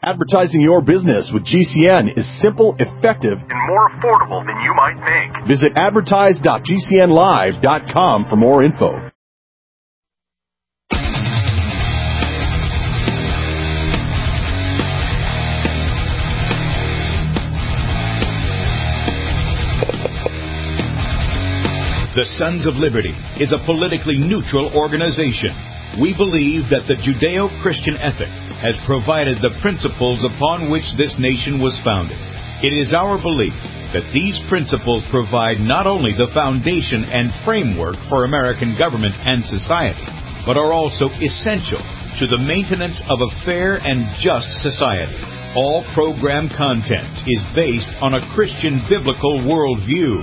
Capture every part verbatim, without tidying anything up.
Advertising your business with G C N is simple, effective, and more affordable than you might think. Visit advertise dot g c n live dot com for more info. The Sons of Liberty is a politically neutral organization. We believe that the Judeo-Christian ethic has provided the principles upon which this nation was founded. It is our belief that these principles provide not only the foundation and framework for American government and society, but are also essential to the maintenance of a fair and just society. All program content is based on a Christian biblical worldview.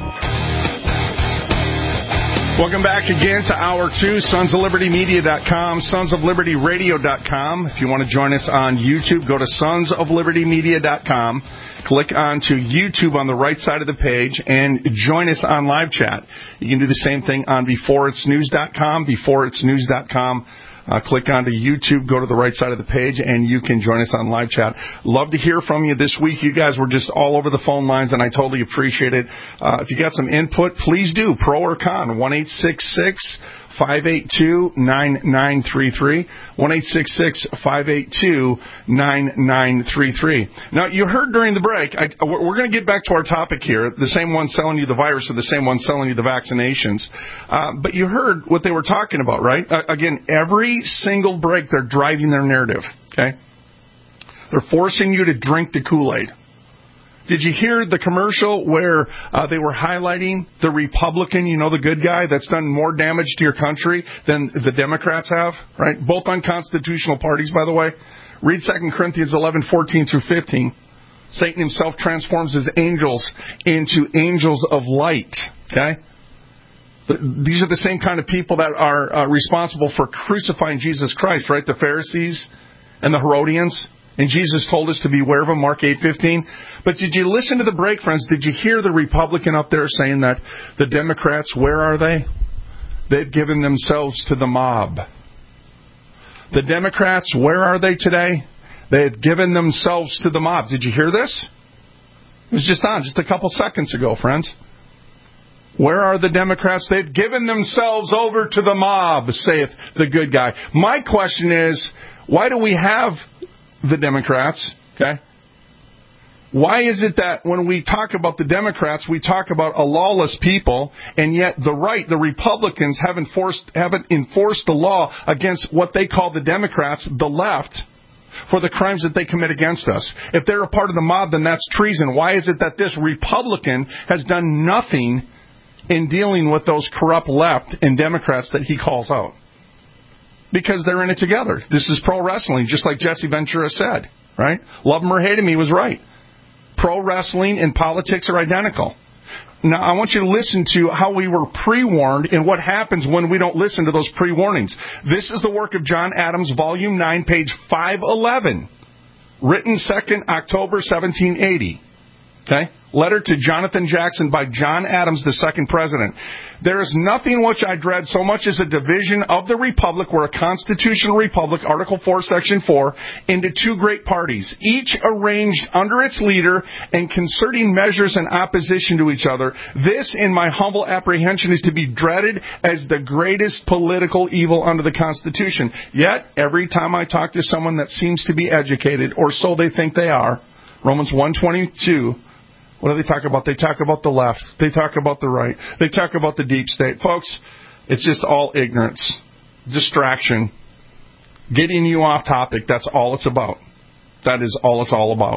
Welcome back again to Hour two, sons of liberty media dot com, sons of liberty radio dot com. If you want to join us on YouTube, go to sons of liberty media dot com. Click onto YouTube on the right side of the page and join us on live chat. You can do the same thing on before it's news dot com, before it's news dot com. Uh, click onto YouTube, go to the right side of the page, and you can join us on live chat. Love to hear from you this week. You guys were just all over the phone lines, and I totally appreciate it. Uh, if you got some input, please do. Pro or con, one eight six six, five eight two, nine nine three three, one eight six six, five eight two, nine nine three three. Now, you heard during the break, I, we're going to get back to our topic here, the same one selling you the virus or the same one selling you the vaccinations. Uh, but you heard what they were talking about, right? Uh, again, every single break, they're driving their narrative, okay? They're forcing you to drink the Kool-Aid. Did you hear the commercial where uh, they were highlighting the Republican, you know, the good guy that's done more damage to your country than the Democrats have, right? Both unconstitutional parties, by the way. Read Second Corinthians eleven, fourteen through fifteen. Satan himself transforms his angels into angels of light, okay? These are the same kind of people that are uh, responsible for crucifying Jesus Christ, right? The Pharisees and the Herodians. And Jesus told us to beware of them, Mark eight fifteen. But did you listen to the break, friends? Did you hear the Republican up there saying that the Democrats, where are they? They've given themselves to the mob. The Democrats, where are they today? They have given themselves to the mob. Did you hear this? It was just on, just a couple seconds ago, friends. Where are the Democrats? They've given themselves over to the mob, saith the good guy. My question is, why do we have the Democrats, okay? Why is it that when we talk about the Democrats, we talk about a lawless people, and yet the right, the Republicans, haven't forced, haven't enforced the law against what they call the Democrats, the left, for the crimes that they commit against us? If they're a part of the mob, then that's treason. Why is it that this Republican has done nothing in dealing with those corrupt left and Democrats that he calls out? Because they're in it together. This is pro wrestling, just like Jesse Ventura said, right? Love him or hate him, he was right. Pro wrestling and politics are identical. Now, I want you to listen to how we were pre-warned and what happens when we don't listen to those pre-warnings. This is the work of John Adams, Volume nine, page five eleven, written second October seventeen eighty. Okay? Letter to Jonathan Jackson by John Adams, the second president. There is nothing which I dread so much as a division of the republic, where a constitutional republic, Article four, Section four, into two great parties, each arranged under its leader and concerting measures in opposition to each other. This, in my humble apprehension, is to be dreaded as the greatest political evil under the Constitution. Yet, every time I talk to someone that seems to be educated, or so they think they are, Romans one twenty-two, what do they talk about? They talk about the left. They talk about the right. They talk about the deep state. Folks, it's just all ignorance, distraction, getting you off topic. That's all it's about. That is all it's all about.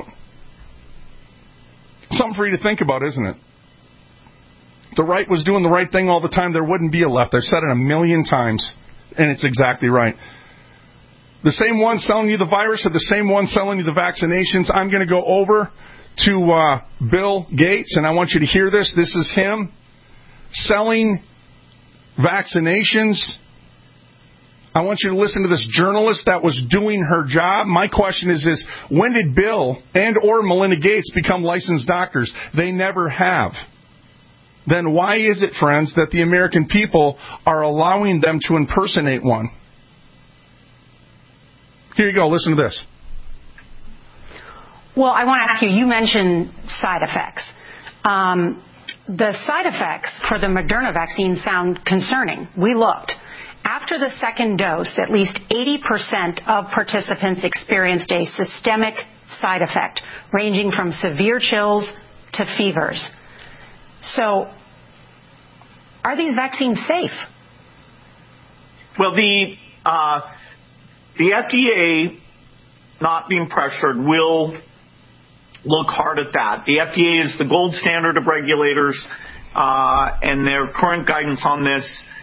Something for you to think about, isn't it? If the right was doing the right thing all the time, there wouldn't be a left. I've said it a million times, and it's exactly right. The same one selling you the virus or the same one selling you the vaccinations, I'm going to go over to uh, Bill Gates, and I want you to hear this. This is him selling vaccinations. I want you to listen to this journalist that was doing her job. My question is this: when did Bill and or Melinda Gates become licensed doctors? They never have. Then why is it, friends, that the American people are allowing them to impersonate one? Here you go. Listen to this. Well, I want to ask you, you mentioned side effects. Um, the side effects for the Moderna vaccine sound concerning. We looked. After the second dose, at least eighty percent of participants experienced a systemic side effect, ranging from severe chills to fevers. So, are these vaccines safe? Well, the uh, the F D A, not being pressured, will look hard at that. The F D A is the gold standard of regulators, uh, and their current guidance on this,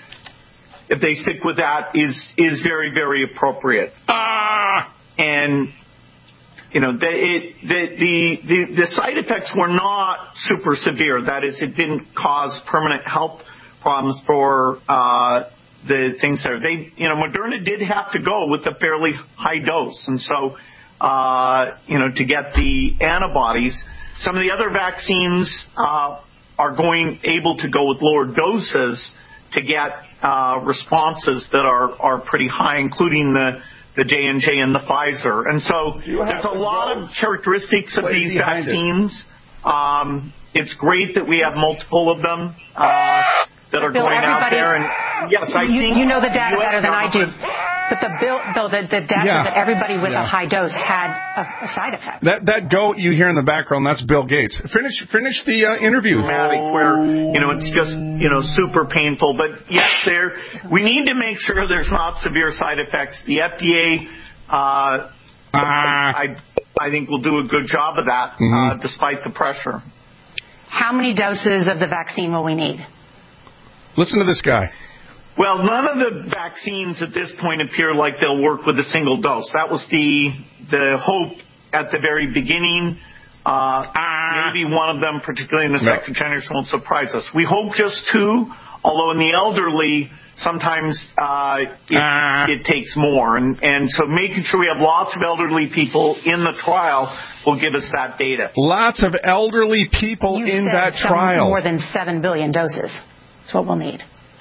if they stick with that, is is very, very appropriate. Ah! And, you know, the, it, the, the, the, the side effects were not super severe. That is, it didn't cause permanent health problems for uh, the things there. They, you know, Moderna did have to go with a fairly high dose. And so, uh, you know, to get the antibodies, some of the other vaccines uh, are going able to go with lower doses to get uh, responses that are, are pretty high, including the, the J and J and the Pfizer. And so there's a lot of characteristics of these vaccines. Um, it's great that we have multiple of them uh, that are Bill, going out there. And yes, I you, think you know the data U S better than I do. But the bill, Bill, the, the data Yeah. that everybody with Yeah. a high dose had a, a side effect. That that goat you hear in the background, that's Bill Gates. Finish finish the uh, interview. Dramatic where, you know, it's just, you know, super painful. But yes, there, we need to make sure there's not severe side effects. The F D A, uh, Ah. I, I think will do a good job of that, Mhm. uh, despite the pressure. How many doses of the vaccine will we need? Listen to this guy. Well, none of the vaccines at this point appear like they'll work with a single dose. That was the the hope at the very beginning. Uh, maybe one of them, particularly in the No. second generation, won't surprise us. We hope just two, although in the elderly, sometimes uh, it, Ah. it takes more. And, and so making sure we have lots of elderly people in the trial will give us that data. Lots of elderly people You in said that some trial. more than seven billion doses. That's what we'll need.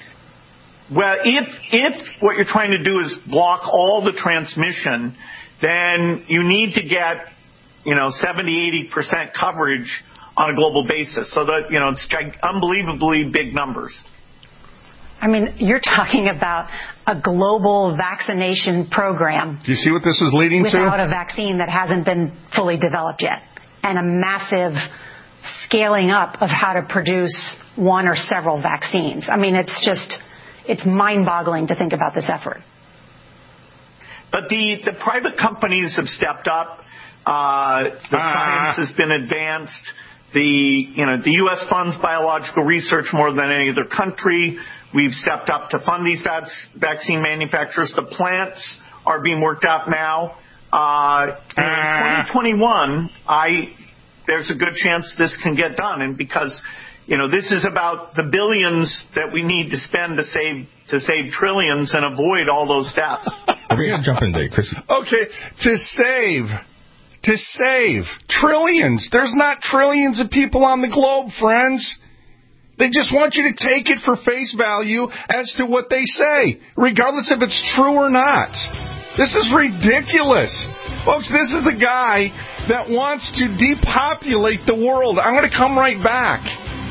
Well, if if what you're trying to do is block all the transmission, then you need to get, you know, seventy, eighty percent coverage on a global basis. So that, you know, it's gig- unbelievably big numbers. I mean, you're talking about a global vaccination program Do you see what this is leading without to? a vaccine that hasn't been fully developed yet, and a massive scaling up of how to produce one or several vaccines. I mean, it's just, it's mind-boggling to think about this effort. But the, the private companies have stepped up. Uh, the Ah. science has been advanced. The, you know, the U S funds biological research more than any other country. We've stepped up to fund these vac- vaccine manufacturers. The plants are being worked out now. Uh, in twenty twenty-one, I, there's a good chance this can get done. And because, you know, this is about the billions that we need to spend to save, to save trillions and avoid all those deaths. We're going to jump in there, Chris. Okay, to save. To save trillions. There's not trillions of people on the globe, friends. They just want you to take it for face value as to what they say, regardless if it's true or not. This is ridiculous. Folks, this is the guy that wants to depopulate the world. I'm going to come right back.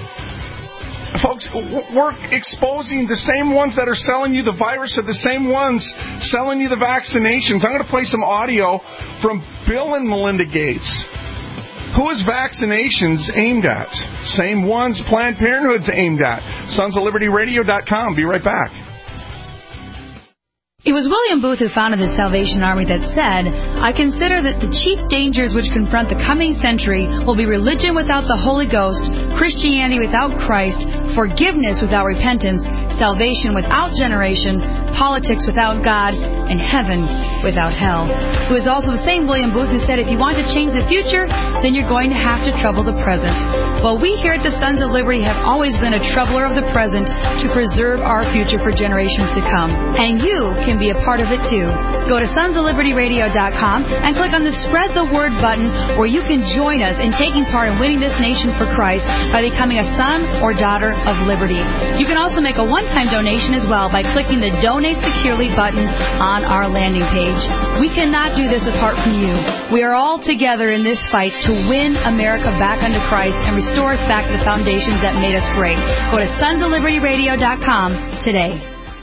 Folks, we're exposing the same ones that are selling you the virus are the same ones selling you the vaccinations. I'm going to play some audio from Bill and Melinda Gates. Who is vaccinations aimed at? Same ones Planned Parenthood's aimed at. sons of liberty radio dot com. Be right back. It was William Booth who founded the Salvation Army that said, I consider that the chief dangers which confront the coming century will be religion without the Holy Ghost, Christianity without Christ, forgiveness without repentance, salvation without generation, politics without God, and heaven without hell. It was also the same William Booth who said, if you want to change the future, then you're going to have to trouble the present. Well, we here at the Sons of Liberty have always been a troubler of the present to preserve our future for generations to come. And you can be a part of it too. Go to sons of liberty radio dot com and click on the Spread the Word button where you can join us in taking part in winning this nation for Christ by becoming a son or daughter of liberty. You can also make a one-time donation as well by clicking the Donate Donate Securely button on our landing page. We cannot do this apart from you. We are all together in this fight to win America back unto Christ and restore us back to the foundations that made us great. Go to sons of liberty radio dot com today.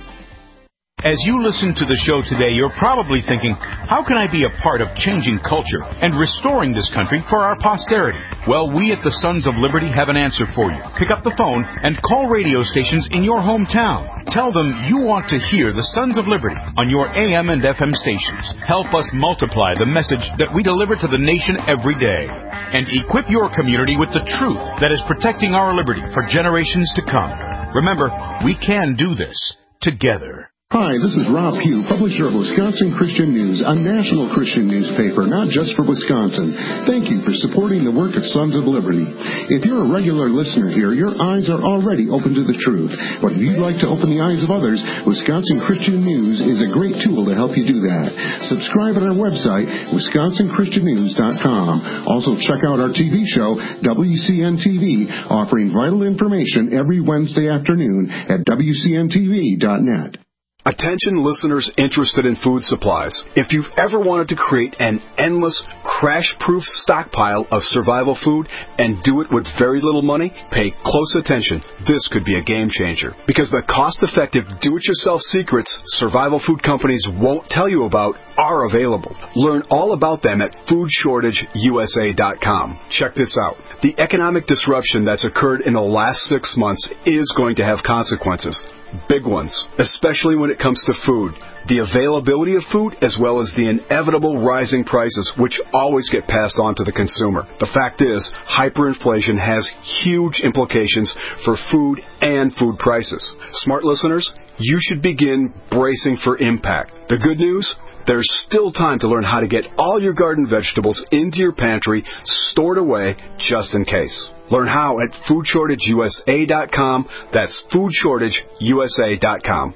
As you listen to the show today, you're probably thinking, how can I be a part of changing culture and restoring this country for our posterity? Well, we at the Sons of Liberty have an answer for you. Pick up the phone and call radio stations in your hometown. Tell them you want to hear the Sons of Liberty on your A M and F M stations. Help us multiply the message that we deliver to the nation every day. And equip your community with the truth that is protecting our liberty for generations to come. Remember, we can do this together. Hi, this is Rob Pugh, publisher of Wisconsin Christian News, a national Christian newspaper, not just for Wisconsin. Thank you for supporting the work of Sons of Liberty. If you're a regular listener here, your eyes are already open to the truth. But if you'd like to open the eyes of others, Wisconsin Christian News is a great tool to help you do that. Subscribe at our website, wisconsin christian news dot com. Also, check out our T V show, W C N T V, offering vital information every Wednesday afternoon at W C N T V dot net. Attention listeners interested in food supplies. If you've ever wanted to create an endless, crash-proof stockpile of survival food and do it with very little money, pay close attention. This could be a game changer. Because the cost-effective, do-it-yourself secrets survival food companies won't tell you about are available. Learn all about them at food shortage U S A dot com. Check this out. The economic disruption that's occurred in the last six months is going to have consequences. Big ones, especially when it comes to food. The availability of food as well as the inevitable rising prices, which always get passed on to the consumer. The fact is, hyperinflation has huge implications for food and food prices. Smart listeners, you should begin bracing for impact. The good news? There's still time to learn how to get all your garden vegetables into your pantry, stored away, just in case. Learn how at food shortage U S A dot com. That's food shortage U S A dot com.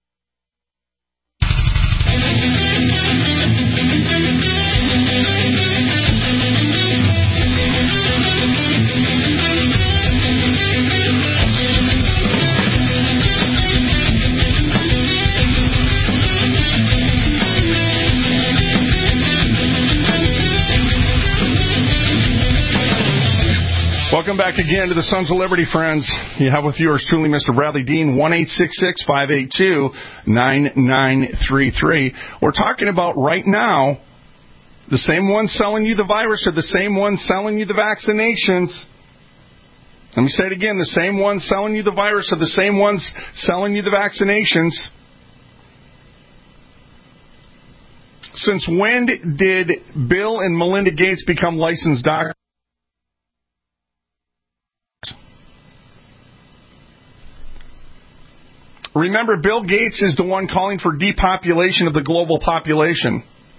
Welcome back again to the Sons of Liberty, friends. You have with yours truly, Mister Bradley Dean, one eight six six, five eight two, nine nine three three. We're talking about right now, the same ones selling you the virus are the same ones selling you the vaccinations. Let me say it again. The same ones selling you the virus are the same ones selling you the vaccinations. Since when did Bill and Melinda Gates become licensed doctors? Remember, Bill Gates is the one calling for depopulation of the global population.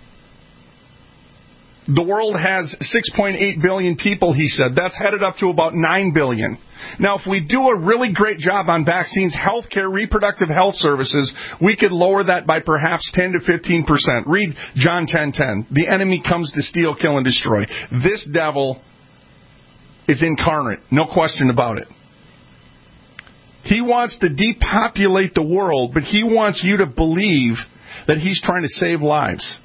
The world has six point eight billion people, he said. That's headed up to about nine billion. Now, if we do a really great job on vaccines, healthcare, reproductive health services, we could lower that by perhaps ten to fifteen percent. Read John ten ten. The enemy comes to steal, kill, and destroy. This devil is incarnate. No question about it. He wants to depopulate the world, but he wants you to believe that he's trying to save lives.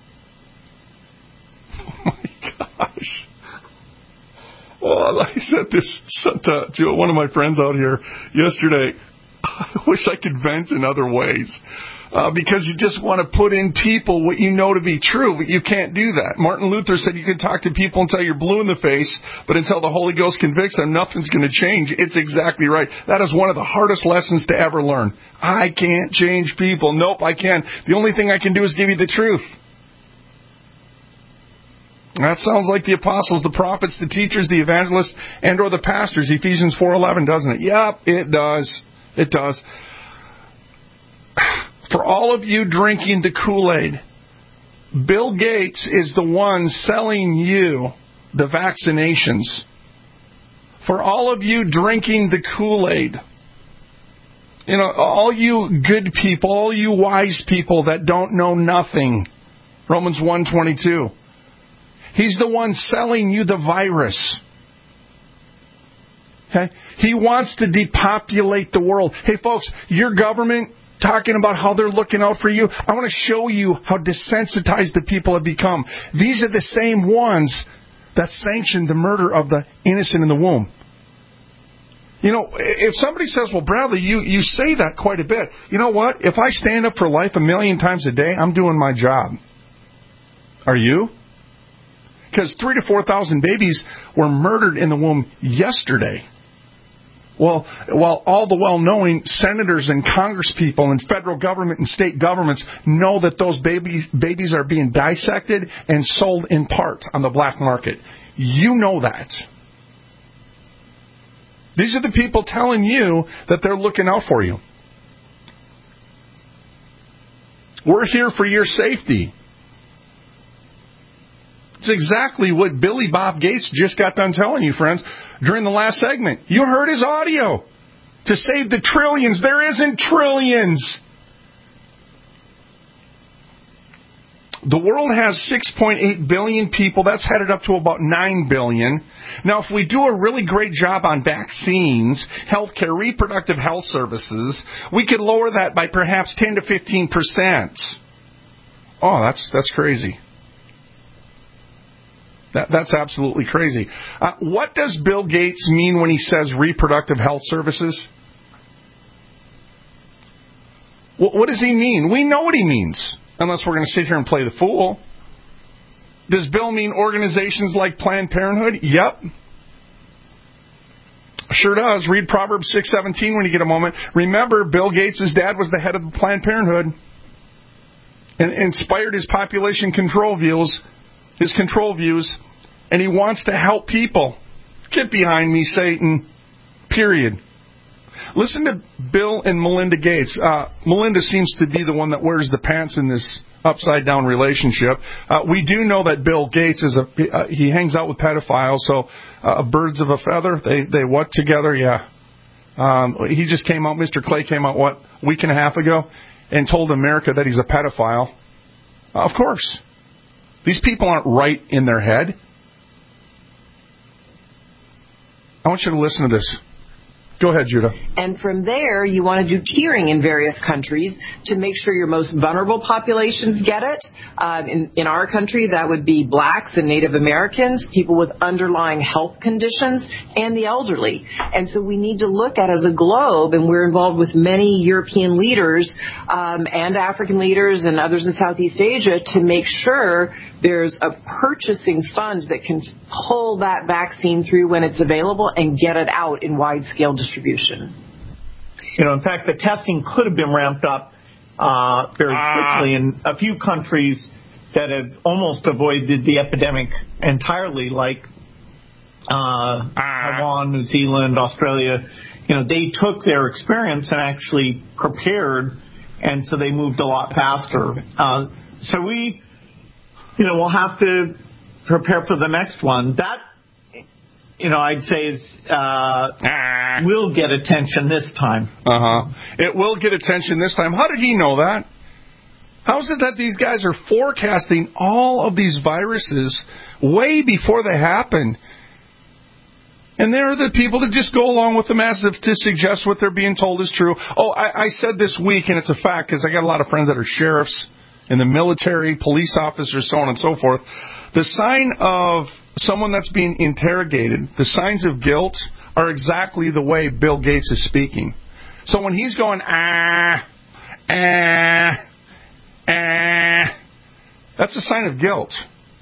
Oh, my gosh. Well, I said this to, to one of my friends out here yesterday. I wish I could vent in other ways. Uh, because you just want to put in people what you know to be true, but you can't do that. Martin Luther said you can talk to people until you're blue in the face, but until the Holy Ghost convicts them, nothing's going to change. It's exactly right. That is one of the hardest lessons to ever learn. I can't change people. Nope, I can. The only thing I can do is give you the truth. That sounds like the apostles, the prophets, the teachers, the evangelists, and or the pastors, Ephesians four eleven, doesn't it? Yep, it does. It does. For all of you drinking the Kool-Aid, Bill Gates is the one selling you the vaccinations. For all of you drinking the Kool-Aid, you know, all you good people, all you wise people that don't know nothing, Romans one twenty-two, he's the one selling you the virus. Okay? He wants to depopulate the world. Hey, folks, your government talking about how they're looking out for you. I want to show you how desensitized the people have become. These are the same ones that sanctioned the murder of the innocent in the womb. You know, if somebody says, well, Bradley, you, you say that quite a bit. You know what? If I stand up for life a million times a day, I'm doing my job. Are you? Because three to four thousand babies were murdered in the womb yesterday. Well, while all the well-knowing senators and congresspeople and federal government and state governments know that those babies babies are being dissected and sold in part on the black market. You know that. These are the people telling you that they're looking out for you. We're here for your safety. It's exactly what Billy Bob Gates just got done telling you, friends, during the last segment. You heard his audio. To save the trillions. There isn't trillions. The world has six point eight billion people. That's headed up to about nine billion. Now, if we do a really great job on vaccines, healthcare, reproductive health services, we could lower that by perhaps ten to fifteen percent. Oh, that's that's crazy. That, that's absolutely crazy. Uh, what does Bill Gates mean when he says reproductive health services? What, what does he mean? We know what he means, unless we're going to sit here and play the fool. Does Bill mean organizations like Planned Parenthood? Yep. Sure does. Read Proverbs six seventeen when you get a moment. Remember, Bill Gates' dad was the head of Planned Parenthood and inspired his population control views. His control views, and he wants to help people. Get behind me, Satan. Period. Listen to Bill and Melinda Gates. Uh, Melinda seems to be the one that wears the pants in this upside-down relationship. Uh, we do know that Bill Gates is a uh, he hangs out with pedophiles, so uh, birds of a feather. They they what together? Yeah. Um, he just came out. Mister Clay came out what a week and a half ago, and told America that he's a pedophile. Uh, of course. These people aren't right in their head. I want you to listen to this. Go ahead, Judah. And from there, you want to do tiering in various countries to make sure your most vulnerable populations get it. Uh, in, in our country, that would be blacks and Native Americans, people with underlying health conditions, and the elderly. And so we need to look at as a globe, and we're involved with many European leaders um, and African leaders and others in Southeast Asia to make sure there's a purchasing fund that can pull that vaccine through when it's available and get it out in wide-scale distribution. You know, in fact, the testing could have been ramped up uh, very quickly in a few countries that have almost avoided the epidemic entirely, like uh, Taiwan, New Zealand, Australia. You know, they took their experience and actually prepared, and so they moved a lot faster. Uh, so we... You know, we'll have to prepare for the next one. That, you know, I'd say is uh, will get attention this time. Uh-huh. It will get attention this time. How did he know that? How is it that these guys are forecasting all of these viruses way before they happen? And they're the people that just go along with the masses to suggest what they're being told is true. Oh, I, I said this week, and it's a fact, because I got a lot of friends that are sheriffs in the military, police officers, so on and so forth. The sign of someone that's being interrogated, the signs of guilt, are exactly the way Bill Gates is speaking. So when he's going, ah, ah, ah, that's a sign of guilt.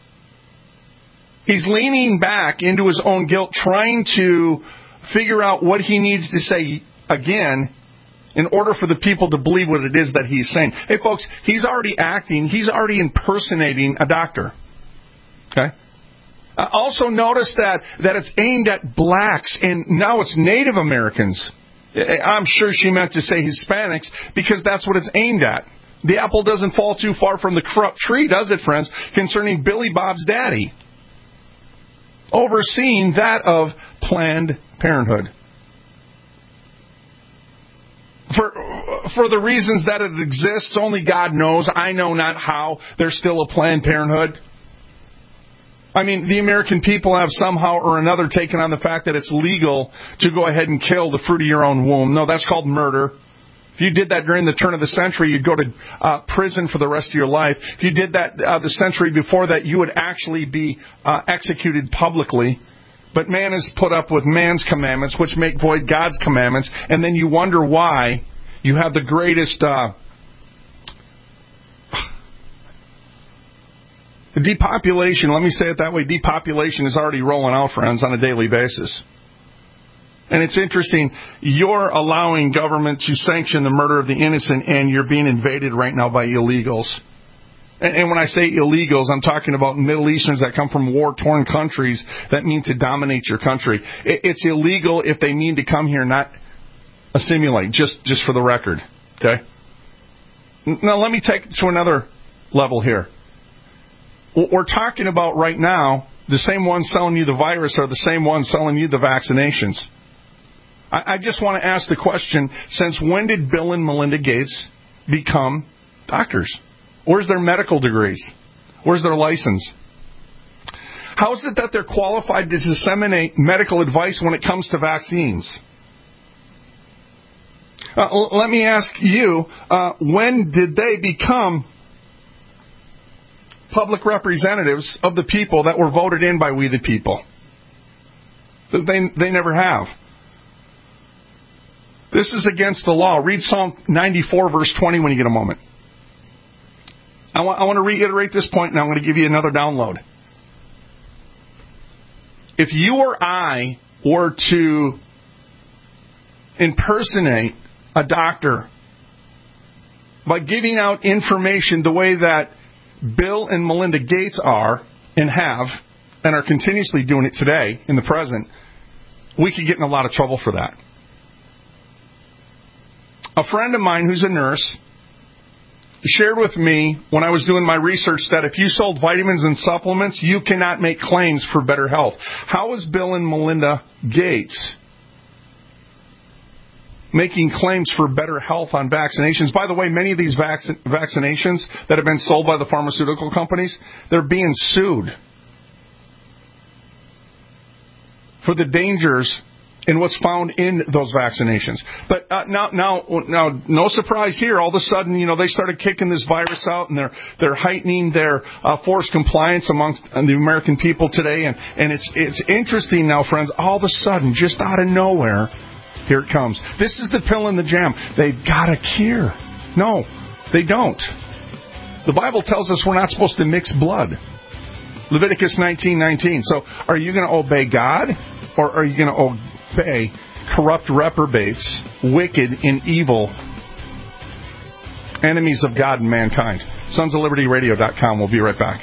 He's leaning back into his own guilt, trying to figure out what he needs to say again in order for the people to believe what it is that he's saying. Hey, folks, he's already acting, he's already impersonating a doctor. Okay? Uh, also notice that, that it's aimed at blacks, and now it's Native Americans. I'm sure she meant to say Hispanics, because that's what it's aimed at. The apple doesn't fall too far from the corrupt tree, does it, friends, concerning Billy Bob's daddy, overseeing that of Planned Parenthood. For for the reasons that it exists, only God knows. I know not how. There's still a Planned Parenthood. I mean, the American people have somehow or another taken on the fact that it's legal to go ahead and kill the fruit of your own womb. No, that's called murder. If you did that during the turn of the century, you'd go to uh, prison for the rest of your life. If you did that uh, the century before that, you would actually be uh, executed publicly. But man has put up with man's commandments, which make void God's commandments, and then you wonder why you have the greatest uh, depopulation. Let me say it that way. Depopulation is already rolling out, friends, on a daily basis. And it's interesting, you're allowing government to sanction the murder of the innocent, and you're being invaded right now by illegals. And, and when I say illegals, I'm talking about Middle Easterns that come from war-torn countries that mean to dominate your country. It, it's illegal if they mean to come here, not assimilate, just, just for the record. Okay? Now, let me take it to another level here. What we're talking about right now, the same ones selling you the virus are the same ones selling you the vaccinations. I just want to ask the question, since when did Bill and Melinda Gates become doctors? Where's their medical degrees? Where's their license? How is it that they're qualified to disseminate medical advice when it comes to vaccines? Uh, let me ask you, uh, when did they become public representatives of the people that were voted in by we the people? They, they never have. This is against the law. Read Psalm ninety-four, verse twenty when you get a moment. I want, I want to reiterate this point, and I'm going to give you another download. If you or I were to impersonate a doctor by giving out information the way that Bill and Melinda Gates are and have and are continuously doing it today in the present, we could get in a lot of trouble for that. A friend of mine who's a nurse shared with me when I was doing my research that if you sold vitamins and supplements, you cannot make claims for better health. How is Bill and Melinda Gates making claims for better health on vaccinations? By the way, many of these vac- vaccinations that have been sold by the pharmaceutical companies, they're being sued for the dangers in what's found in those vaccinations. But uh, now, now, now, no surprise here. All of a sudden, you know, they started kicking this virus out, and they're they're heightening their uh, forced compliance amongst the American people today. And and it's it's interesting now, friends. All of a sudden, just out of nowhere, here it comes. This is the pill in the jam. They've got a cure. No, they don't. The Bible tells us we're not supposed to mix blood. Leviticus nineteen nineteen. So, are you going to obey God, or are you going to obey Obey corrupt reprobates, wicked and evil, enemies of God and mankind? Sons of Liberty Radio dot com. We'll be right back.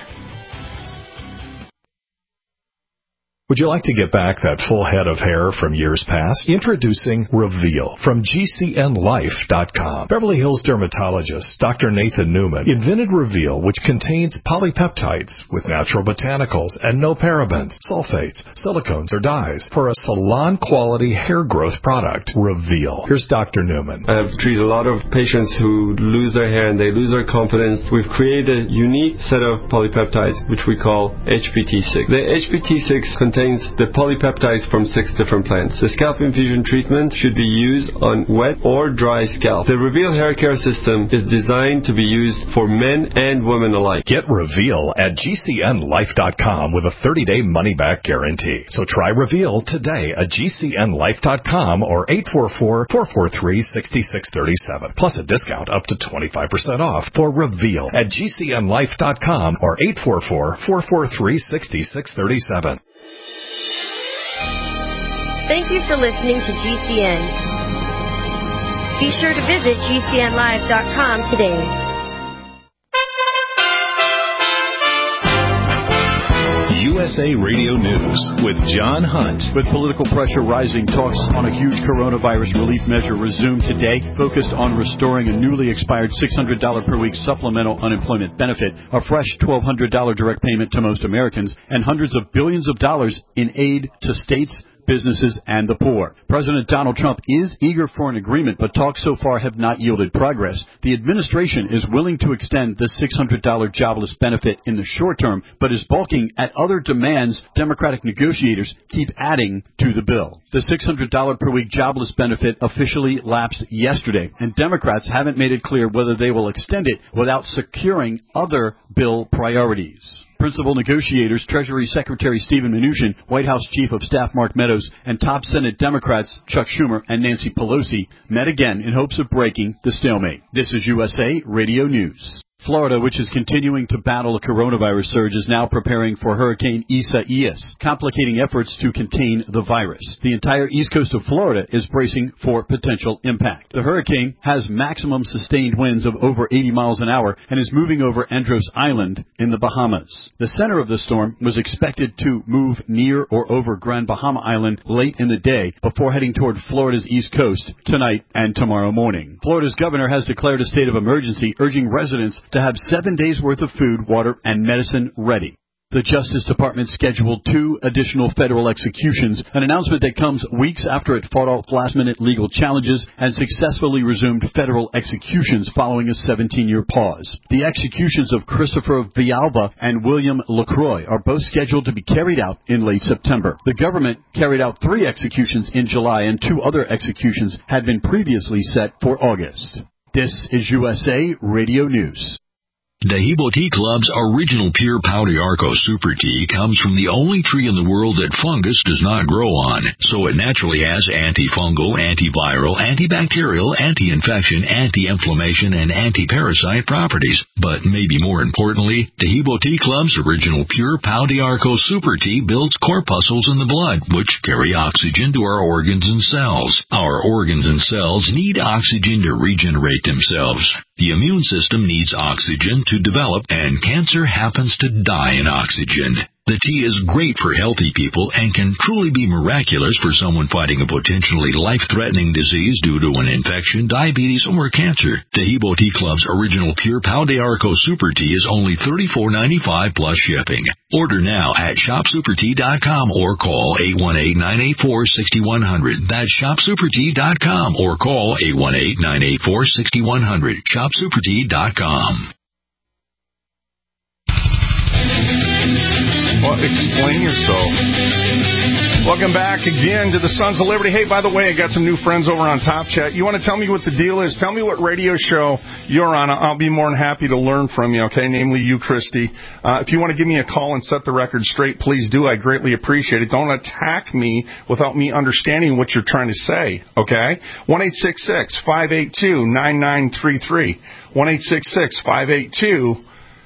Would you like to get back that full head of hair from years past? Introducing Reveal from G C N Life dot com. Beverly Hills dermatologist Doctor Nathan Newman invented Reveal, which contains polypeptides with natural botanicals and no parabens, sulfates, silicones, or dyes for a salon-quality hair growth product. Reveal. Here's Doctor Newman. I've treated a lot of patients who lose their hair and they lose their confidence. We've created a unique set of polypeptides, which we call H P T six. The H P T six contains contains the polypeptides from six different plants. The scalp infusion treatment should be used on wet or dry scalp. The Reveal hair care system is designed to be used for men and women alike. Get Reveal at G C N Life dot com with a thirty-day money-back guarantee. So try Reveal today at G C N Life dot com or eight four four, four four three, six six three seven. Plus a discount up to twenty-five percent off for Reveal at G C N Life dot com or eight four four, four four three, six six three seven. Thank you for listening to G C N. Be sure to visit G C N Live dot com today. U S A Radio News with John Hunt. With political pressure rising, talks on a huge coronavirus relief measure resumed today, focused on restoring a newly expired six hundred dollars per week supplemental unemployment benefit, a fresh twelve hundred dollars direct payment to most Americans, and hundreds of billions of dollars in aid to states, businesses, and the poor. President Donald Trump is eager for an agreement, but talks so far have not yielded progress. The administration is willing to extend the six hundred dollars jobless benefit in the short term, but is balking at other demands Democratic negotiators keep adding to the bill. The six hundred dollars per week jobless benefit officially lapsed yesterday, and Democrats haven't made it clear whether they will extend it without securing other bill priorities. Principal negotiators Treasury Secretary Steven Mnuchin, White House Chief of Staff Mark Meadows, and top Senate Democrats Chuck Schumer and Nancy Pelosi met again in hopes of breaking the stalemate. This is U S A Radio News. Florida, which is continuing to battle a coronavirus surge, is now preparing for Hurricane Isaias, complicating efforts to contain the virus. The entire east coast of Florida is bracing for potential impact. The hurricane has maximum sustained winds of over eighty miles an hour and is moving over Andros Island in the Bahamas. The center of the storm was expected to move near or over Grand Bahama Island late in the day before heading toward Florida's east coast tonight and tomorrow morning. Florida's governor has declared a state of emergency, urging residents to have seven days' worth of food, water, and medicine ready. The Justice Department scheduled two additional federal executions, an announcement that comes weeks after it fought off last-minute legal challenges and successfully resumed federal executions following a seventeen-year pause. The executions of Christopher Villalba and William LaCroix are both scheduled to be carried out in late September. The government carried out three executions in July, and two other executions had been previously set for August. This is U S A Radio News. Dehibo Tea Club's original pure Pau d'Arco Super Tea comes from the only tree in the world that fungus does not grow on, so it naturally has antifungal, antiviral, antibacterial, anti-infection, anti-inflammation, and anti-parasite properties. But maybe more importantly, Dehibo Tea Club's original pure Pau d'Arco Super Tea builds corpuscles in the blood, which carry oxygen to our organs and cells. Our organs and cells need oxygen to regenerate themselves. The immune system needs oxygen to develop, and cancer happens to die in oxygen. The tea is great for healthy people and can truly be miraculous for someone fighting a potentially life-threatening disease due to an infection, diabetes, or cancer. Dehibo Tea Club's original pure Pau d'Arco Super Tea is only thirty-four ninety-five plus shipping. Order now at shop super tea dot com or call eight one eight, nine eight four, six one zero zero. That's shop super tea dot com or call eight one eight, nine eight four, six one zero zero. shop super tea dot com. Well, explain yourself. Welcome back again to the Sons of Liberty. Hey, by the way, I got some new friends over on Top Chat. You want to tell me what the deal is? Tell me what radio show you're on. I'll be more than happy to learn from you, okay, namely you, Christy. Uh, if you want to give me a call and set the record straight, please do. I greatly appreciate it. Don't attack me without me understanding what you're trying to say, okay? one eight six six, five eight two, nine nine three three. one eight six six, five eight two,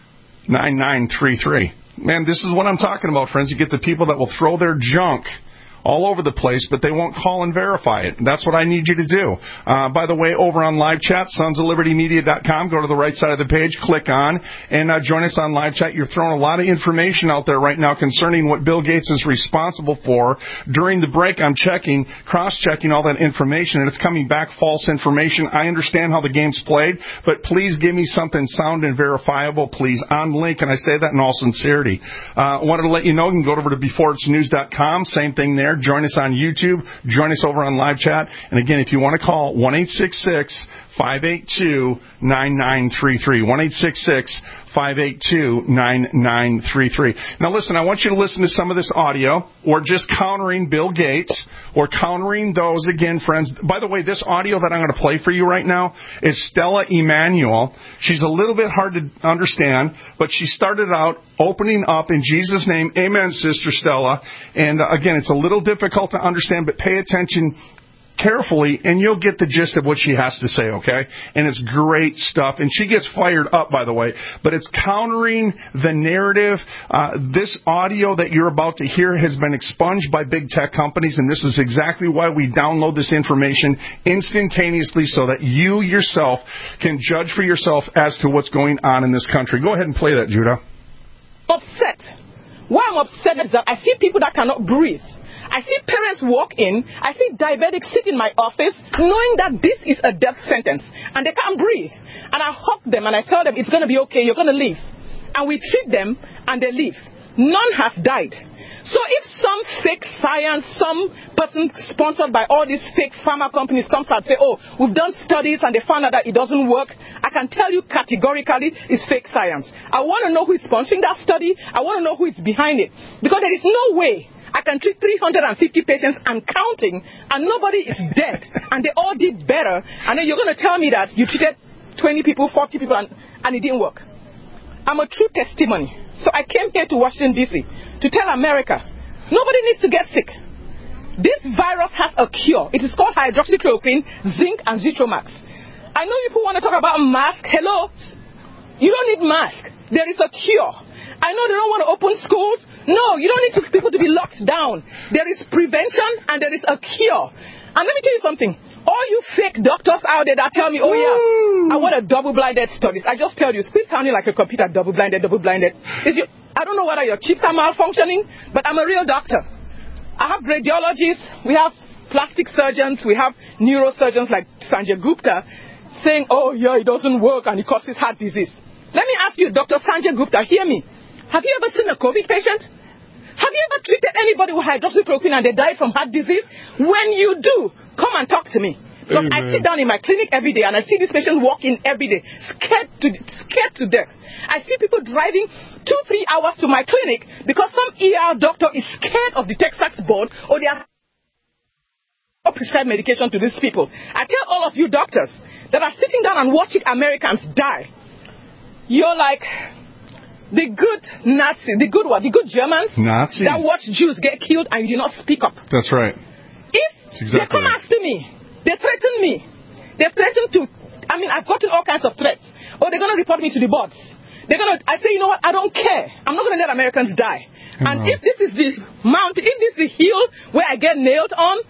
nine nine three three. Man, this is what I'm talking about, friends. You get the people that will throw their junk all over the place, but they won't call and verify it. That's what I need you to do. Uh, by the way, over on live chat, sons of liberty media dot com, go to the right side of the page, click on, and uh, join us on live chat. You're throwing a lot of information out there right now concerning what Bill Gates is responsible for. During the break, I'm checking, cross-checking all that information, and it's coming back false information. I understand how the game's played, but please give me something sound and verifiable, please, on link, and I say that in all sincerity. I uh, wanted to let you know, you can go over to before it's news dot com, same thing there. Join us on YouTube. Join us over on live chat. And again, if you want to call, one eight six six, five eight two, nine nine three three. one eight six six, five eight two, nine nine three three. Now listen, I want you to listen to some of this audio, or just countering Bill Gates, or countering those, again, friends. By the way, this audio that I'm going to play for you right now is Stella Emanuel. She's a little bit hard to understand, but she started out opening up in Jesus' name. Amen, Sister Stella. And uh, again, it's a little difficult to understand, but pay attention carefully, and you'll get the gist of what she has to say, okay? And it's great stuff. And she gets fired up, by the way. But it's countering the narrative. Uh, this audio that you're about to hear has been expunged by big tech companies, and this is exactly why we download this information instantaneously so that you yourself can judge for yourself as to what's going on in this country. Go ahead and play that, Judah. Upset. Why I'm upset is that I see people that cannot breathe. I see parents walk in, I see diabetics sit in my office knowing that this is a death sentence and they can't breathe. And I hug them and I tell them it's going to be okay, you're going to live. And we treat them and they live. None has died. So if some fake science, some person sponsored by all these fake pharma companies comes out and say, oh, we've done studies and they found out that it doesn't work, I can tell you categorically it's fake science. I want to know who is sponsoring that study. I want to know who is behind it. Because there is no way I can treat three hundred fifty patients and counting and nobody is dead and they all did better. And then you're going to tell me that you treated twenty people, forty people and, and it didn't work. I'm a true testimony. So I came here to Washington, D C to tell America, nobody needs to get sick. This virus has a cure. It is called hydroxychloroquine, zinc, and Zithromax. I know people want to talk about mask. Hello? You don't need mask. There is a cure. I know they don't want to open schools. No, you don't need to, people to be locked down. There is prevention and there is a cure. And let me tell you something. All you fake doctors out there that tell me, oh yeah, I want a double-blinded studies. I just tell you, quit sounding like a computer, double-blinded, double-blinded. Is you, I don't know whether your chips are malfunctioning, but I'm a real doctor. I have radiologists, we have plastic surgeons, we have neurosurgeons like Sanjay Gupta saying, oh yeah, it doesn't work and it causes heart disease. Let me ask you, Doctor Sanjay Gupta, hear me. Have you ever seen a COVID patient? Have you ever treated anybody with hydroxychloroquine and they died from heart disease? When you do, come and talk to me. Because Amen. I sit down in my clinic every day and I see these patients walk in every day, scared to, scared to death. I see people driving two, three hours to my clinic because some E R doctor is scared of the Texas board or they are prescribed medication to these people. I tell all of you doctors that are sitting down and watching Americans die, you're like the good Nazis, the good what? The good Germans Nazis. That watch Jews get killed and you do not speak up. That's right. If exactly they come right. after me, they threaten me. They threaten to, I mean, I've gotten all kinds of threats. Oh, they're going to report me to the boards. They're going to, I say, you know what, I don't care. I'm not going to let Americans die. Oh. And if this is the mountain, if this is the hill where I get nailed on.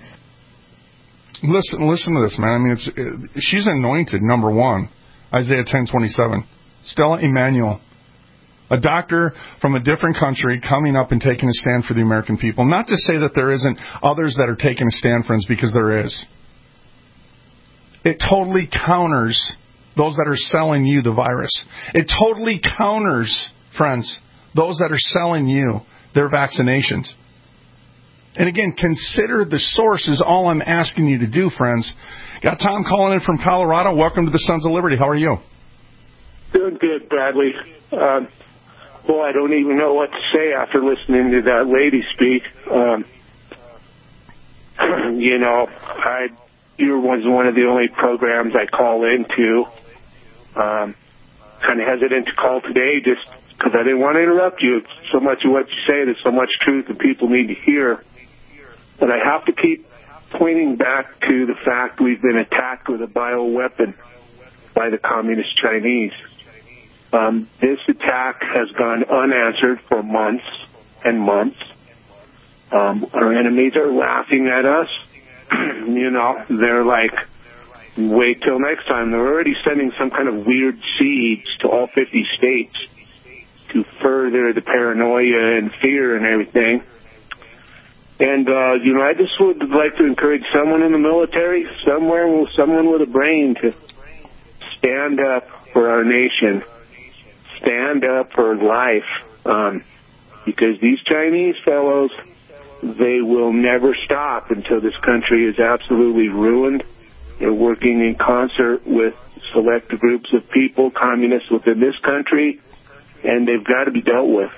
Listen, listen to this, man. I mean, it's it, she's anointed, number one. Isaiah ten twenty-seven. Stella Emanuel. A doctor from a different country coming up and taking a stand for the American people. Not to say that there isn't others that are taking a stand, friends, because there is. It totally counters those that are selling you the virus. It totally counters, friends, those that are selling you their vaccinations. And again, consider the source is all I'm asking you to do, friends. Got Tom calling in from Colorado. Welcome to the Sons of Liberty. How are you? Doing good, Bradley. Um, Boy, I don't even know what to say after listening to that lady speak. Um, you know, I you was one of the only programs I call into. Um, kind of hesitant to call today just because I didn't want to interrupt you. So much of what you say, there's so much truth that people need to hear. But I have to keep pointing back to the fact we've been attacked with a bioweapon by the Communist Chinese. Um, this attack has gone unanswered for months and months. Um, our enemies are laughing at us. You know, they're like, wait till next time. They're already sending some kind of weird seeds to all fifty states to further the paranoia and fear and everything. And, uh, you know, I just would like to encourage someone in the military, somewhere, someone with a brain to stand up for our nation. Stand up for life, um, because these Chinese fellows, they will never stop until this country is absolutely ruined. They're working in concert with select groups of people, communists within this country, and they've got to be dealt with.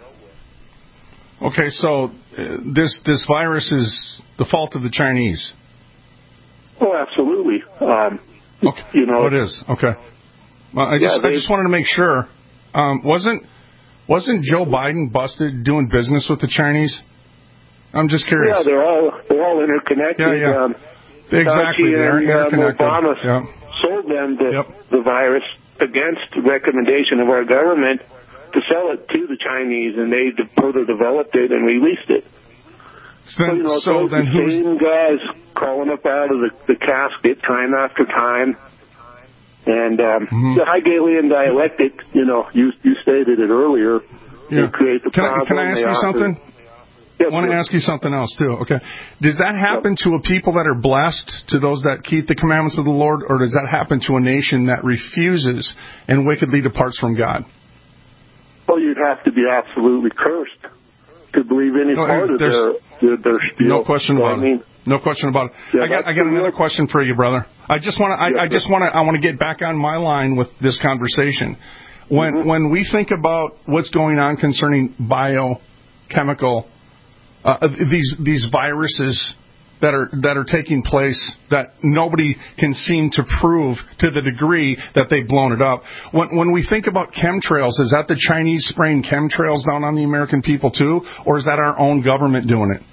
Okay, so uh, this this virus is the fault of the Chinese. Oh, absolutely. Um, okay, you know, oh, it is. Okay, well, I just yeah, they, I just wanted to make sure. Um, wasn't wasn't Joe Biden busted doing business with the Chinese? I'm just curious. Yeah, they're all they're all interconnected. Yeah, yeah. Um, exactly, they're and, interconnected. Um, Obama yeah. sold them the, yep. the virus against the recommendation of our government to sell it to the Chinese, and they further developed it and released it. So then, so, you know, so those then the who's... same guys crawling up out of the, the casket time after time. And um, mm-hmm. the Hegelian dialectic, you know, you you stated it earlier. Yeah. Create the can, problem. I, can I ask you offer... something? Yes, I want to ask you something else, too. Okay. Does that happen to a people that are blessed, to those that keep the commandments of the Lord, or does that happen to a nation that refuses and wickedly departs from God? Well, you'd have to be absolutely cursed could believe any no, part of their, their, their spiel. No question about so, I mean, it. No question about it. Yeah, I got I got another question for you, brother. I just want to I, yes, I just want to I want to get back on my line with this conversation. When mm-hmm. when we think about what's going on concerning biochemical uh, these these viruses that are that are taking place that nobody can seem to prove to the degree that they've blown it up. When when we think about chemtrails, is that the Chinese spraying chemtrails down on the American people too, or is that our own government doing it?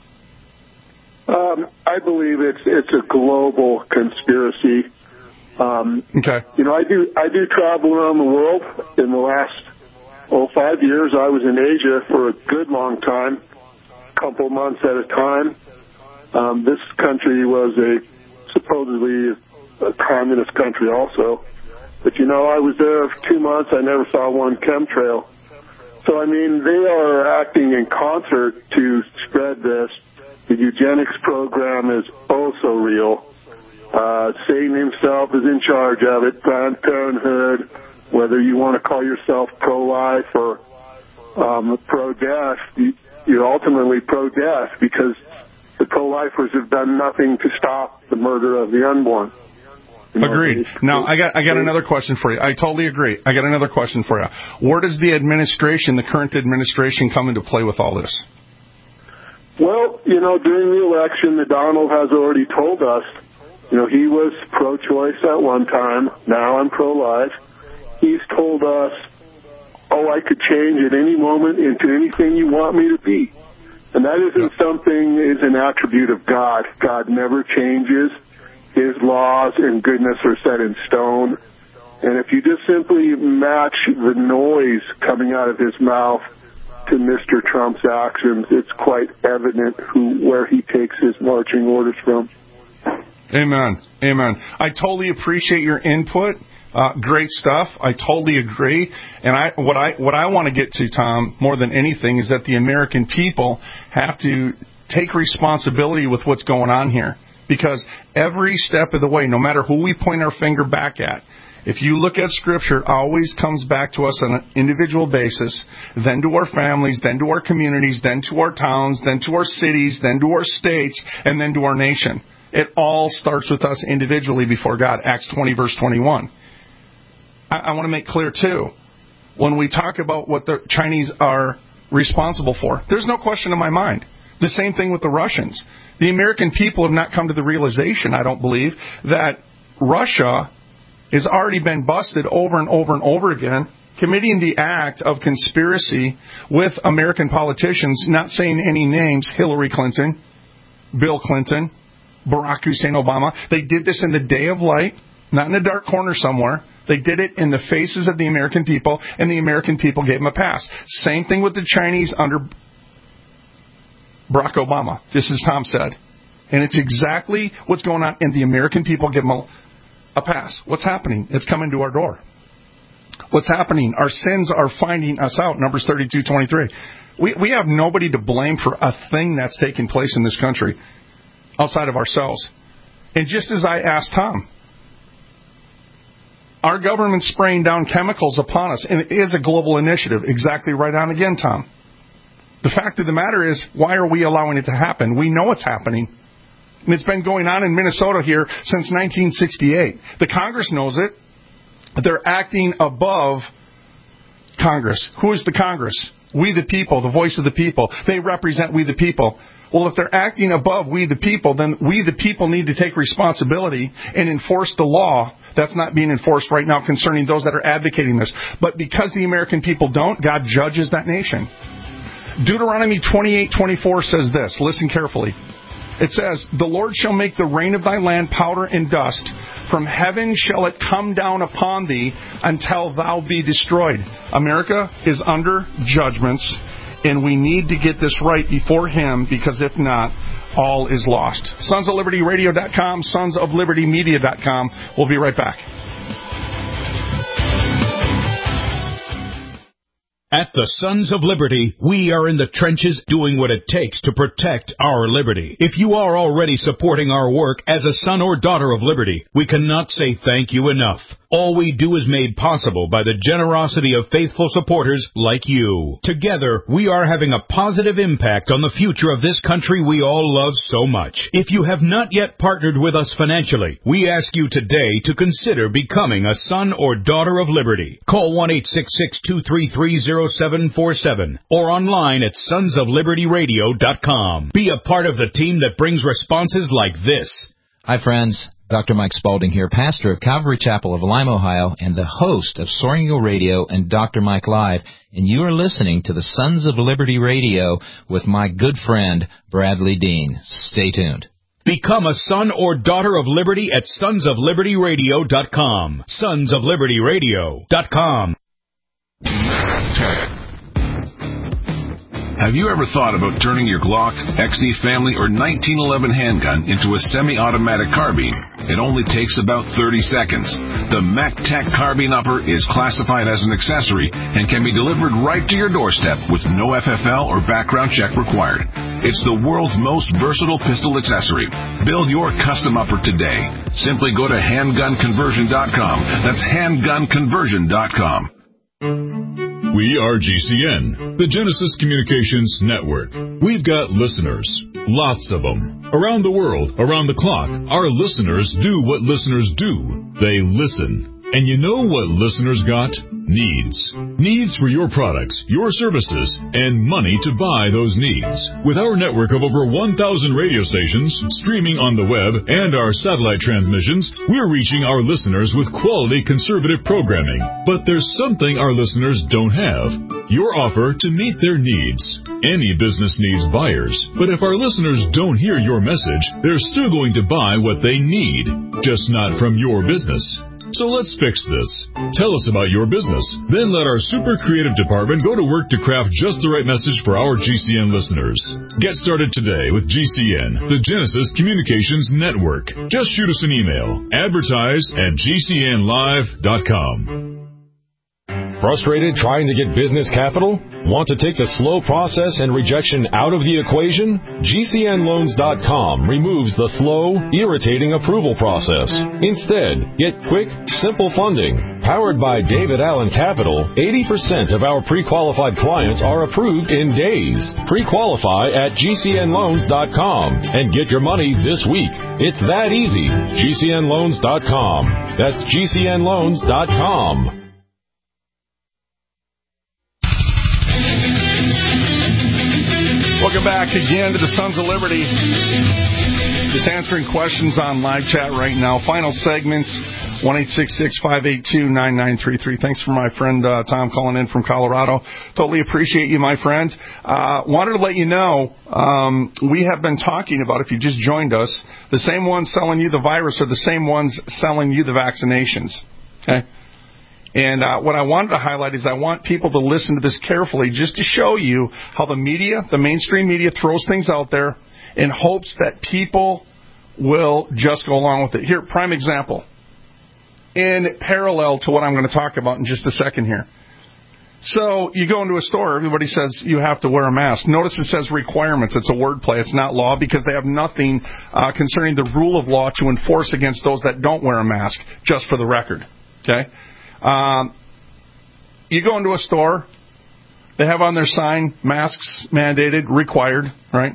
Um, I believe it's it's a global conspiracy. Um, okay. You know, I do I do travel around the world. In the last oh five years, I was in Asia for a good long time, a couple months at a time. Um, this country was a supposedly a communist country also. But, you know, I was there for two months. I never saw one chemtrail. So, I mean, they are acting in concert to spread this. The eugenics program is also real. Uh, Satan himself is in charge of it. Planned Parenthood, whether you want to call yourself pro-life or um, pro-death, you, you're ultimately pro-death because the pro-lifers have done nothing to stop the murder of the unborn. You know, Agreed. they, Now, I got I got another question for you. I totally agree. I got another question for you. Where does the administration, the current administration, come into play with all this? Well, you know, during the election, the Donald has already told us, you know, he was pro-choice at one time. Now I'm pro-life. He's told us, oh, I could change at any moment into anything you want me to be. And that isn't something, is an attribute of God. God never changes. His laws and goodness are set in stone. And if you just simply match the noise coming out of his mouth to Mister Trump's actions, it's quite evident who where he takes his marching orders from. Amen. Amen. I totally appreciate your input. Uh, great stuff. I totally agree. And I, what I, what I want to get to, Tom, more than anything, is that the American people have to take responsibility with what's going on here. Because every step of the way, no matter who we point our finger back at, if you look at Scripture, it always comes back to us on an individual basis, then to our families, then to our communities, then to our towns, then to our cities, then to our states, and then to our nation. It all starts with us individually before God. Acts twenty, verse twenty-one. I, I want to make clear, too, when we talk about what the Chinese are responsible for, there's no question in my mind. The same thing with the Russians. The American people have not come to the realization, I don't believe, that Russia has already been busted over and over and over again, committing the act of conspiracy with American politicians, not saying any names, Hillary Clinton, Bill Clinton, Barack Hussein Obama. They did this in the day of light, not in a dark corner somewhere. They did it in the faces of the American people, and the American people gave them a pass. Same thing with the Chinese under Barack Obama, just as Tom said. And it's exactly what's going on, and the American people give them a, a pass. What's happening? It's coming to our door. What's happening? Our sins are finding us out. Numbers thirty-two twenty-three. We, we have nobody to blame for a thing that's taking place in this country outside of ourselves. And just as I asked Tom, our government's spraying down chemicals upon us, and it is a global initiative. Exactly right on again, Tom. The fact of the matter is, why are we allowing it to happen? We know it's happening. And it's been going on in Minnesota here since nineteen sixty-eight. The Congress knows it. They're acting above Congress. Who is the Congress? We the people, the voice of the people. They represent we the people. Well, if they're acting above we the people, then we the people need to take responsibility and enforce the law that's not being enforced right now concerning those that are advocating this. But because the American people don't, God judges that nation. Deuteronomy twenty-eight twenty-four says this. Listen carefully. It says, the Lord shall make the rain of thy land powder and dust. From heaven shall it come down upon thee until thou be destroyed. America is under judgments, and we need to get this right before Him, because if not, all is lost. Sons of Liberty Radio dot com, Sons of Liberty Media dot com. We'll be right back. At the Sons of Liberty, we are in the trenches doing what it takes to protect our liberty. If you are already supporting our work as a son or daughter of liberty, we cannot say thank you enough. All we do is made possible by the generosity of faithful supporters like you. Together, we are having a positive impact on the future of this country we all love so much. If you have not yet partnered with us financially, we ask you today to consider becoming a son or daughter of liberty. Call one eight six six, two three three, zero seven four seven or online at sons of liberty radio dot com. Be a part of the team that brings responses like this. Hi, friends. Doctor Mike Spaulding here, pastor of Calvary Chapel of Lime, Ohio, and the host of Soaring Eagle Radio and Doctor Mike Live, and you are listening to the Sons of Liberty Radio with my good friend, Bradley Dean. Stay tuned. Become a son or daughter of liberty at sons of liberty radio dot com. sons of liberty radio dot com. Have you ever thought about turning your Glock, X D Family, or nineteen eleven handgun into a semi-automatic carbine? It only takes about thirty seconds. The MacTac Carbine Upper is classified as an accessory and can be delivered right to your doorstep with no F F L or background check required. It's the world's most versatile pistol accessory. Build your custom upper today. Simply go to handgun conversion dot com. That's handgun conversion dot com. We are G C N, the Genesis Communications Network. We've got listeners, lots of them. Around the world, around the clock, our listeners do what listeners do. They listen. And you know what listeners got? Needs. Needs for your products, your services, and money to buy those needs. With our network of over one thousand radio stations, streaming on the web, and our satellite transmissions, we're reaching our listeners with quality conservative programming. But there's something our listeners don't have. Your offer to meet their needs. Any business needs buyers, but if our listeners don't hear your message, they're still going to buy what they need, just not from your business. So let's fix this. Tell us about your business. Then let our super creative department go to work to craft just the right message for our G C N listeners. Get started today with G C N, the Genesis Communications Network. Just shoot us an email. Advertise at G C N live dot com. Frustrated trying to get business capital? Want to take the slow process and rejection out of the equation? G C N loans dot com removes the slow, irritating approval process. Instead, get quick, simple funding. Powered by David Allen Capital, eighty percent of our pre-qualified clients are approved in days. Pre-qualify at G C N loans dot com and get your money this week. It's that easy. G C N loans dot com. That's G C N loans dot com. Welcome back again to the Sons of Liberty. Just answering questions on live chat right now. Final segments, one eight six six, five eight two, nine nine three three. Thanks for my friend uh, Tom calling in from Colorado. Totally appreciate you, my friend. Uh, wanted to let you know, um, we have been talking about, if you just joined us, the same ones selling you the virus are the same ones selling you the vaccinations. Okay? And uh, what I wanted to highlight is I want people to listen to this carefully just to show you how the media, the mainstream media, throws things out there in hopes that people will just go along with it. Here, prime example. In parallel to what I'm going to talk about in just a second here. So you go into a store, everybody says you have to wear a mask. Notice it says requirements. It's a wordplay. It's not law because they have nothing uh, concerning the rule of law to enforce against those that don't wear a mask, just for the record. Okay? Um, you go into a store, they have on their sign, masks mandated, required, right?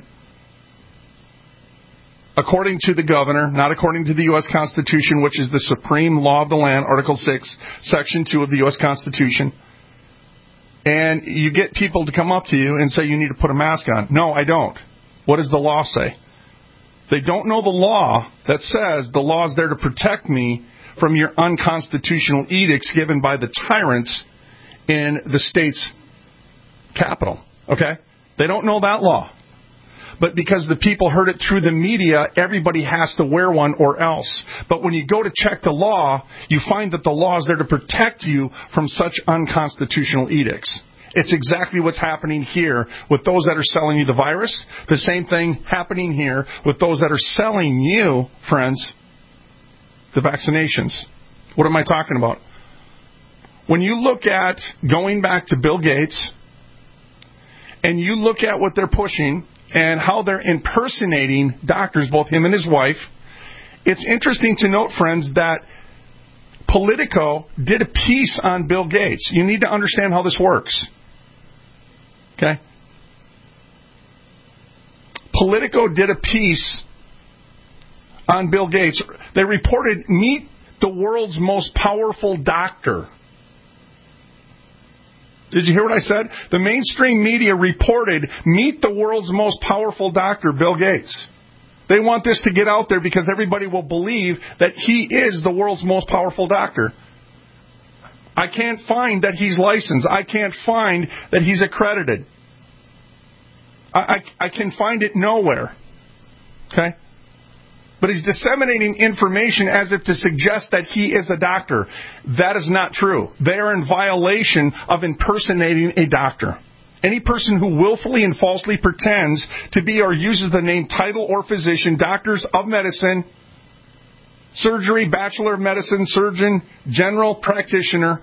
According to the governor, not according to the U S Constitution, which is the supreme law of the land, Article six, Section two of the U S Constitution. And you get people to come up to you and say you need to put a mask on. No, I don't. What does the law say? They don't know the law that says the law is there to protect me from your unconstitutional edicts given by the tyrants in the state's capital. Okay? They don't know that law. But because the people heard it through the media, everybody has to wear one or else. But when you go to check the law, you find that the law is there to protect you from such unconstitutional edicts. It's exactly what's happening here with those that are selling you the virus. The same thing happening here with those that are selling you, friends, the vaccinations. What am I talking about? When you look at going back to Bill Gates and you look at what they're pushing and how they're impersonating doctors, both him and his wife, it's interesting to note, friends, that Politico did a piece on Bill Gates. You need to understand how this works. Okay? Politico did a piece on Bill Gates. They reported, meet the world's most powerful doctor. Did you hear what I said? The mainstream media reported, meet the world's most powerful doctor, Bill Gates. They want this to get out there because everybody will believe that he is the world's most powerful doctor. I can't find that he's licensed. I can't find that he's accredited. I, I, I can find it nowhere. Okay? But he's disseminating information as if to suggest that he is a doctor. That is not true. They are in violation of impersonating a doctor. Any person who willfully and falsely pretends to be or uses the name, title, or physician, doctors of medicine, surgery, bachelor of medicine, surgeon, general practitioner,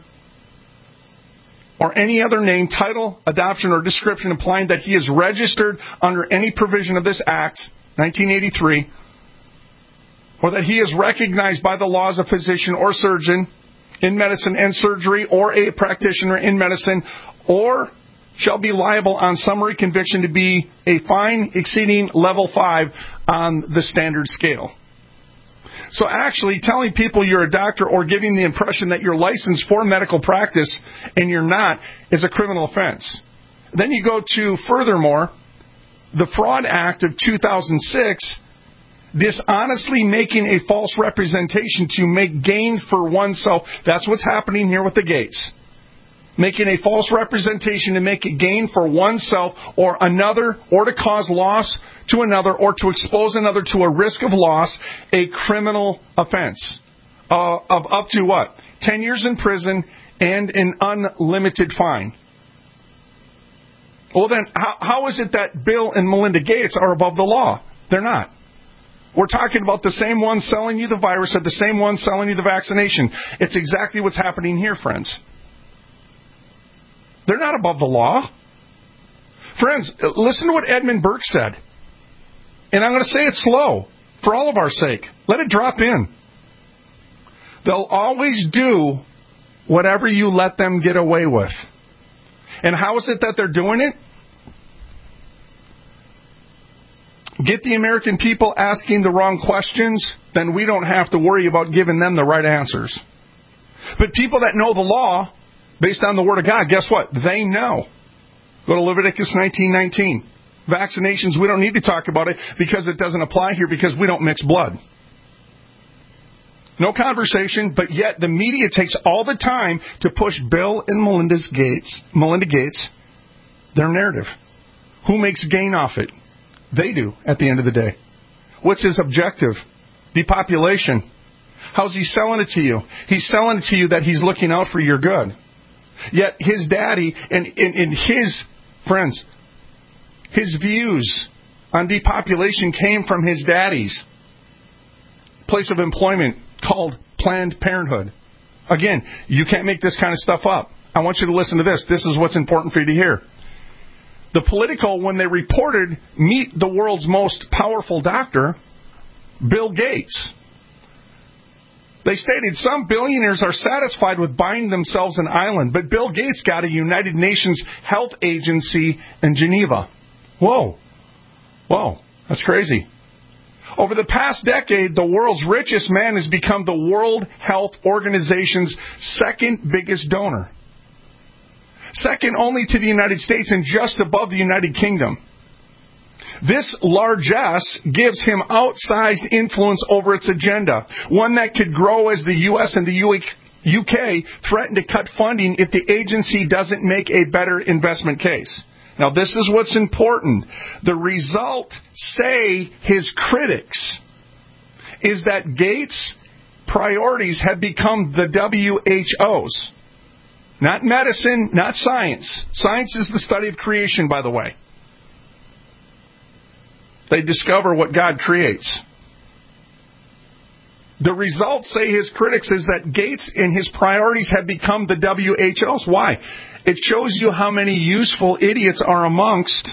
or any other name, title, adoption, or description implying that he is registered under any provision of this Act, nineteen eighty-three, or that he is recognized by the law as a physician or surgeon in medicine and surgery, or a practitioner in medicine, or shall be liable on summary conviction to be a fine exceeding level five on the standard scale. So actually telling people you're a doctor or giving the impression that you're licensed for medical practice and you're not is a criminal offense. Then you go to, furthermore, the Fraud Act of two thousand six, dishonestly making a false representation to make gain for oneself. That's what's happening here with the Gates. Making a false representation to make a gain for oneself or another, or to cause loss to another, or to expose another to a risk of loss, a criminal offense uh, of up to what? Ten years in prison and an unlimited fine. Well then, how, how is it that Bill and Melinda Gates are above the law? They're not. We're talking about the same one selling you the virus and the same one selling you the vaccination. It's exactly what's happening here, friends. They're not above the law. Friends, listen to what Edmund Burke said. And I'm going to say it slow, for all of our sake. Let it drop in. They'll always do whatever you let them get away with. And how is it that they're doing it? Get the American people asking the wrong questions, then we don't have to worry about giving them the right answers. But people that know the law, based on the Word of God, guess what? They know. Go to Leviticus nineteen nineteen. Vaccinations, we don't need to talk about it because it doesn't apply here because we don't mix blood. No conversation, but yet the media takes all the time to push Bill and Melinda Gates, Melinda Gates, their narrative. Who makes gain off it? They do, at the end of the day. What's his objective? Depopulation. How's he selling it to you? He's selling it to you that he's looking out for your good. Yet his daddy and, and, and his friends, his views on depopulation came from his daddy's place of employment called Planned Parenthood. Again, you can't make this kind of stuff up. I want you to listen to this. This is what's important for you to hear. The Politico, when they reported, meet the world's most powerful doctor, Bill Gates, they stated some billionaires are satisfied with buying themselves an island, but Bill Gates got a United Nations health agency in Geneva. Whoa. Whoa. That's crazy. Over the past decade, the world's richest man has become the World Health Organization's second biggest donor. Second only to the United States and just above the United Kingdom. This largesse gives him outsized influence over its agenda, one that could grow as the U S and the U K threaten to cut funding if the agency doesn't make a better investment case. Now, this is what's important. The result, say his critics, is that Gates' priorities have become the W H O's. Not medicine, not science. Science is the study of creation, by the way. They discover what God creates. The result, say his critics, is that Gates and his priorities have become the W H O's. Why? It shows you how many useful idiots are amongst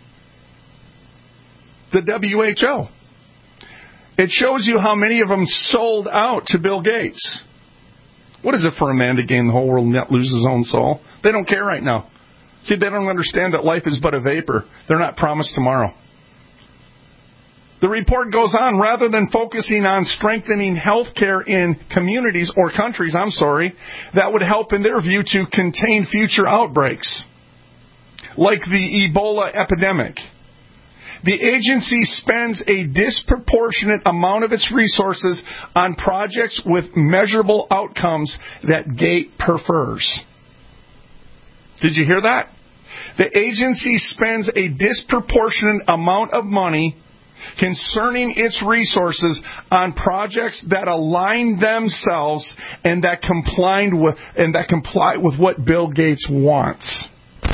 the W H O. It shows you how many of them sold out to Bill Gates. What is it for a man to gain the whole world and yet lose his own soul? They don't care right now. See, they don't understand that life is but a vapor. They're not promised tomorrow. The report goes on, rather than focusing on strengthening health care in communities or countries, I'm sorry, that would help, in their view, to contain future outbreaks, like the Ebola epidemic. The agency spends a disproportionate amount of its resources on projects with measurable outcomes that GATE prefers. Did you hear that? The agency spends a disproportionate amount of money concerning its resources on projects that align themselves and that comply with and that comply with what Bill Gates wants.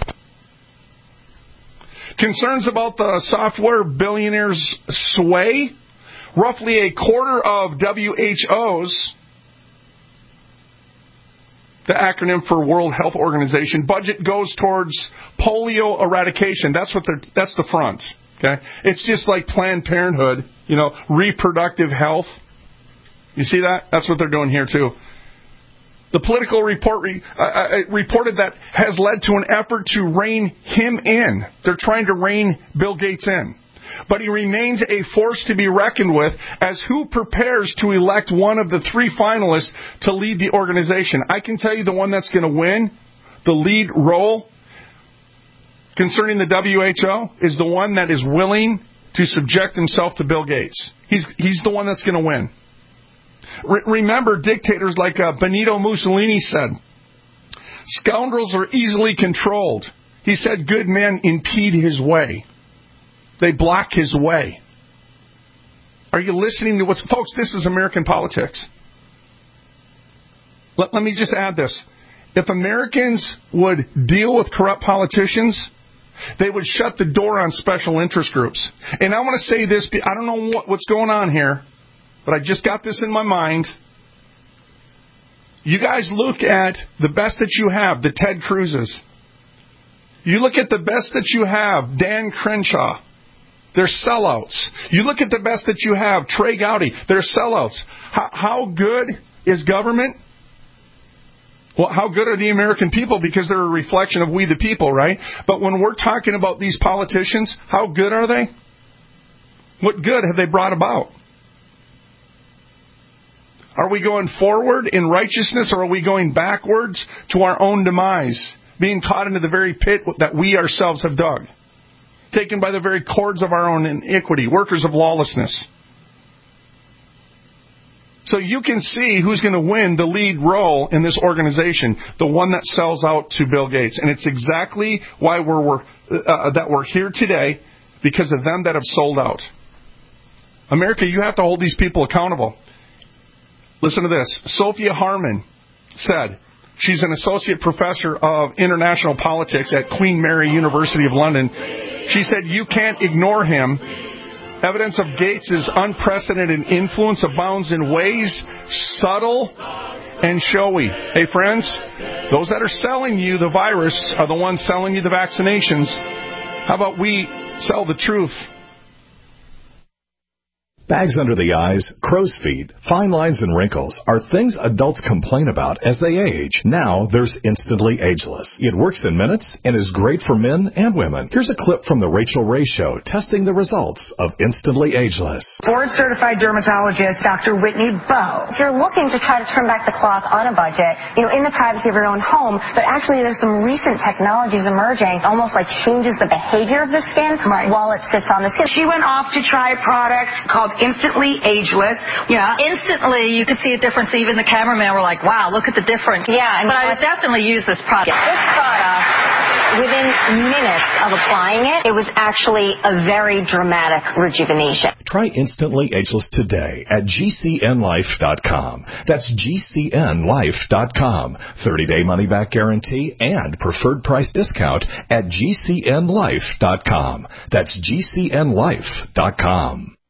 Concerns about the software billionaire's sway. Roughly a quarter of W H O's, the acronym for World Health Organization, budget goes towards polio eradication. That's what they're, that's the front. Okay, it's just like Planned Parenthood, you know, reproductive health. You see that? That's what they're doing here too. The Political report re, uh, reported that has led to an effort to rein him in. They're trying to rein Bill Gates in. But he remains a force to be reckoned with, as who prepares to elect one of the three finalists to lead the organization. I can tell you the one that's going to win the lead role concerning the W H O is the one that is willing to subject himself to Bill Gates. He's he's the one that's going to win. Re- remember, dictators like uh, Benito Mussolini said, scoundrels are easily controlled. He said good men impede his way. They block his way. Are you listening to what's... Folks, this is American politics. Let, let me just add this. If Americans would deal with corrupt politicians, they would shut the door on special interest groups. And I want to say this, I don't know what, what's going on here, but I just got this in my mind. You guys look at the best that you have, the Ted Cruzes. You look at the best that you have, Dan Crenshaw. They're sellouts. You look at the best that you have, Trey Gowdy. They're sellouts. How, how good is government? Well, how good are the American people? Because they're a reflection of we the people, right? But when we're talking about these politicians, how good are they? What good have they brought about? Are we going forward in righteousness, or are we going backwards to our own demise, being caught into the very pit that we ourselves have dug? Taken by the very cords of our own iniquity, workers of lawlessness. So you can see who's going to win the lead role in this organization, the one that sells out to Bill Gates. And it's exactly why we're, we're uh, that we're here today, because of them that have sold out. America, you have to hold these people accountable. Listen to this. Sophia Harman said, she's an associate professor of international politics at Queen Mary University of London. She said, you can't ignore him. Evidence of Gates' unprecedented influence abounds in ways subtle and showy. Hey, friends, those that are selling you the virus are the ones selling you the vaccinations. How about we sell the truth? Bags under the eyes, crow's feet, fine lines and wrinkles are things adults complain about as they age. Now there's Instantly Ageless. It works in minutes and is great for men and women. Here's a clip from the Rachel Ray Show testing the results of Instantly Ageless. Board-certified dermatologist Doctor Whitney Bowe. If you're looking to try to turn back the clock on a budget, you know, in the privacy of your own home, but actually there's some recent technologies emerging, almost like changes the behavior of the skin right. while it sits on the skin. She went off to try a product called Instantly Ageless. Yeah. Instantly, you could see a difference. Even the cameraman were like, wow, look at the difference. Yeah. And but I would definitely use this product. This product, within minutes of applying it, it was actually a very dramatic rejuvenation. Try Instantly Ageless today at G C N life dot com. That's G C N life dot com. thirty-day money-back guarantee and preferred price discount at G C N life dot com. That's G C N life dot com.